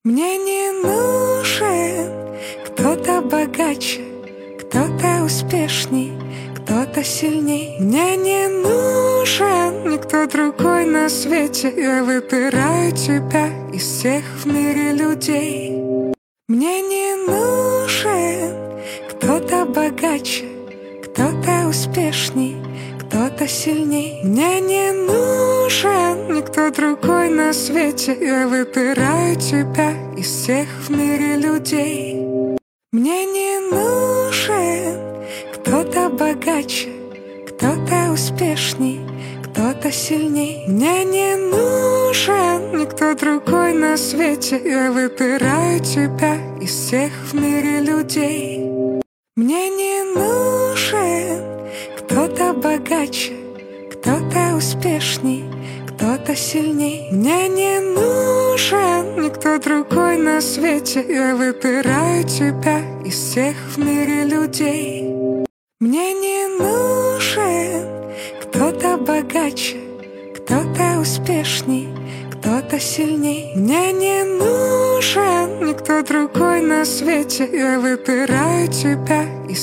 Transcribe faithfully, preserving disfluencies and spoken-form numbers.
Мне не нужен кто-то богаче, кто-то успешней, кто-то сильней. Мне не нужен никто другой на свете. Я выбираю тебя из всех в мире людей. Мне не нужен кто-то богаче, кто-то успешней, кто-то сильней. Мне не нужен никто другой на свете. Я выбираю тебя из всех в мире людей. Мне не нужен кто-то богаче, кто-то успешней, кто-то сильней. Мне не нужен никто другой на свете. Я выбираю тебя из всех в мире людей. Мне не нужен кто-то богаче, кто-то успешней, кто-то сильней. Мне не нужен никто другой на свете. Я выбираю тебя из всех в мире людей. Мне не нужен кто-то богаче, кто-то успешней, кто-то сильней. Мне не нужен никто другой на свете. Я выбираю тебя из